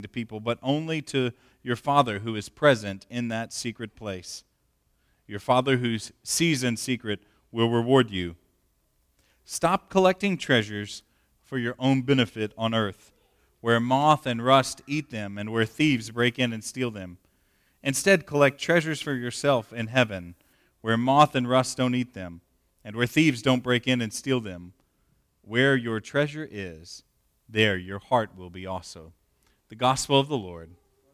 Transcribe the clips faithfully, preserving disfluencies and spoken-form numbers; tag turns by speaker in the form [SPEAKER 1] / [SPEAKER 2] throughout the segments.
[SPEAKER 1] to people, but only to your Father who is present in that secret place. Your Father who sees in secret will reward you. Stop collecting treasures for your own benefit on earth, where moth and rust eat them and where thieves break in and steal them. Instead, collect treasures for yourself in heaven, where moth and rust don't eat them and where thieves don't break in and steal them. Where your treasure is, there your heart will be also. The gospel of the Lord.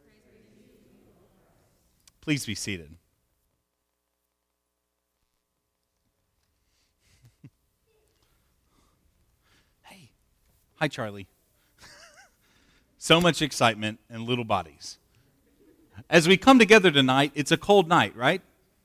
[SPEAKER 1] Please be seated. Hey. Hi, Charlie. So much excitement and little bodies. As we come together tonight, it's a cold night, right?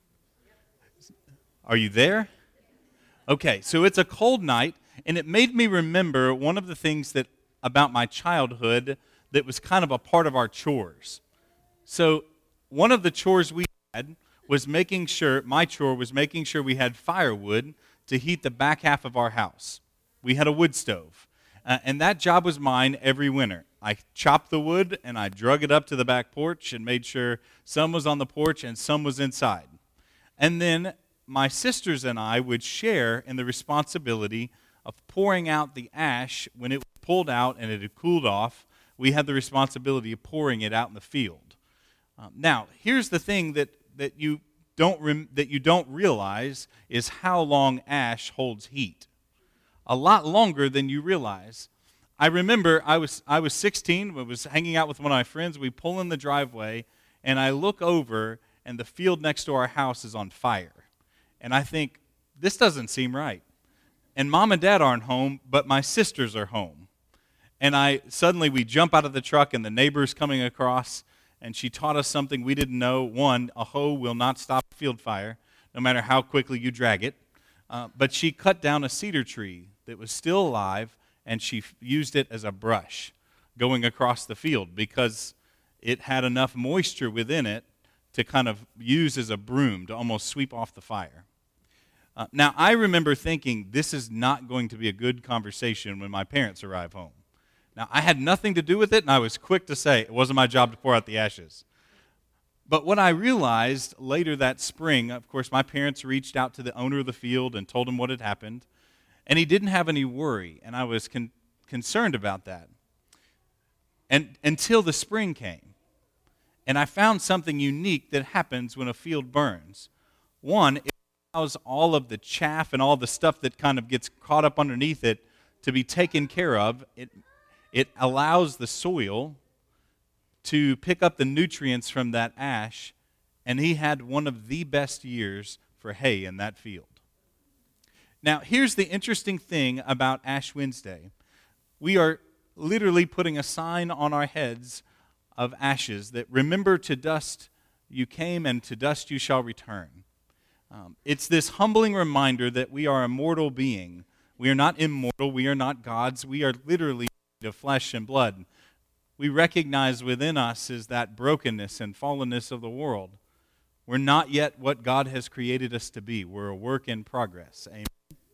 [SPEAKER 1] Are you there? Okay, so it's a cold night, and it made me remember one of the things that about my childhood that was kind of a part of our chores. So one of the chores we had was making sure, my chore was making sure we had firewood to heat the back half of our house. We had a wood stove, uh, and that job was mine every winter. I chopped the wood, and I drug it up to the back porch and made sure some was on the porch and some was inside. And then my sisters and I would share in the responsibility of pouring out the ash when it was pulled out and it had cooled off. We had the responsibility of pouring it out in the field. Um, now, here's the thing that, that you don't rem- that you don't realize is how long ash holds heat. A lot longer than you realize. I remember I was I was sixteen. I was hanging out with one of my friends. We pull in the driveway, and I look over, and the field next to our house is on fire. And I think, this doesn't seem right. And Mom and Dad aren't home, but my sisters are home. And I suddenly we jump out of the truck, and the neighbor's coming across, and she taught us something we didn't know. One, a hoe will not stop a field fire, no matter how quickly you drag it. Uh, but she cut down a cedar tree that was still alive, and she f- used it as a brush going across the field because it had enough moisture within it to kind of use as a broom to almost sweep off the fire. Uh, now, I remember thinking, this is not going to be a good conversation when my parents arrive home. Now, I had nothing to do with it, and I was quick to say it wasn't my job to pour out the ashes. But what I realized later that spring, of course, my parents reached out to the owner of the field and told him what had happened, and he didn't have any worry, and I was con- concerned about that. And until the spring came, and I found something unique that happens when a field burns. One, it allows all of the chaff and all the stuff that kind of gets caught up underneath it to be taken care of. It, it allows the soil to pick up the nutrients from that ash, and he had one of the best years for hay in that field. Now, here's the interesting thing about Ash Wednesday. We are literally putting a sign on our heads of ashes that remember to dust you came and to dust you shall return. Um, it's this humbling reminder that we are a mortal being. We are not immortal. We are not gods. We are literally made of flesh and blood. We recognize within us is that brokenness and fallenness of the world. We're not yet what God has created us to be. We're a work in progress. Amen.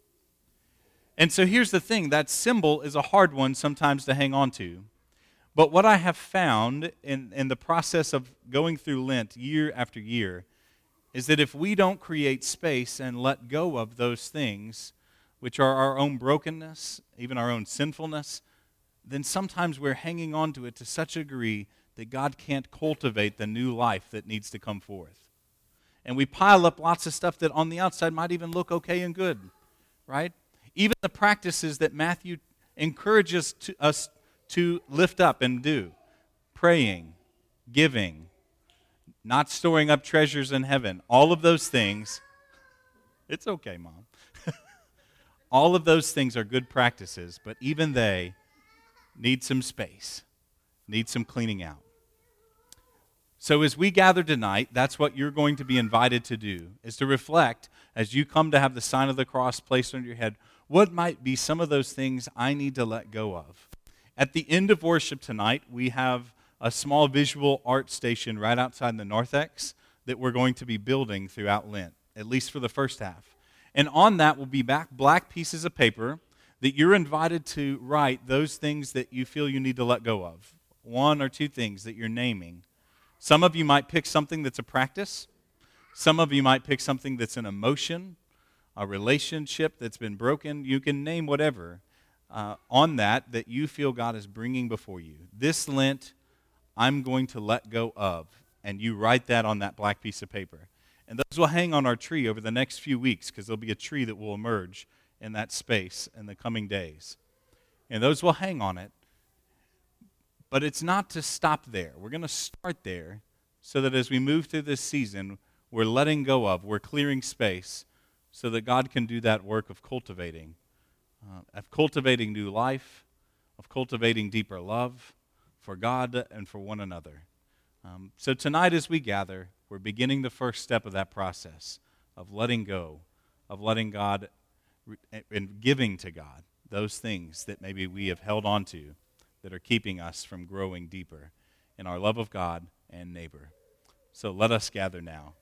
[SPEAKER 1] And so here's the thing. That symbol is a hard one sometimes to hang on to. But what I have found in, in the process of going through Lent year after year is that if we don't create space and let go of those things, which are our own brokenness, even our own sinfulness, then sometimes we're hanging on to it to such a degree that God can't cultivate the new life that needs to come forth. And we pile up lots of stuff that on the outside might even look okay and good, right? Even the practices that Matthew encourages to us to lift up and do. Praying, giving, not storing up treasures in heaven. All of those things, it's okay, Mom. All of those things are good practices, but even they need some space, need some cleaning out. So as we gather tonight, that's what you're going to be invited to do, is to reflect as you come to have the sign of the cross placed on your head, what might be some of those things I need to let go of? At the end of worship tonight, we have a small visual art station right outside the narthex that we're going to be building throughout Lent, at least for the first half. And on that will be back black pieces of paper that you're invited to write those things that you feel you need to let go of. one or two things that you're naming. Some of you might pick something that's a practice. Some of you might pick something that's an emotion, a relationship that's been broken. You can name whatever uh, on that that you feel God is bringing before you. This Lent, I'm going to let go of. And you write that on that black piece of paper. And those will hang on our tree over the next few weeks because there'll be a tree that will emerge in that space in the coming days. And those will hang on it. But it's not to stop there. We're going to start there so that as we move through this season, we're letting go of, we're clearing space so that God can do that work of cultivating, uh, of cultivating new life, of cultivating deeper love for God and for one another. Um, so tonight as we gather, we're beginning the first step of that process of letting go, of letting God and giving to God those things that maybe we have held on to that are keeping us from growing deeper in our love of God and neighbor. So let us gather now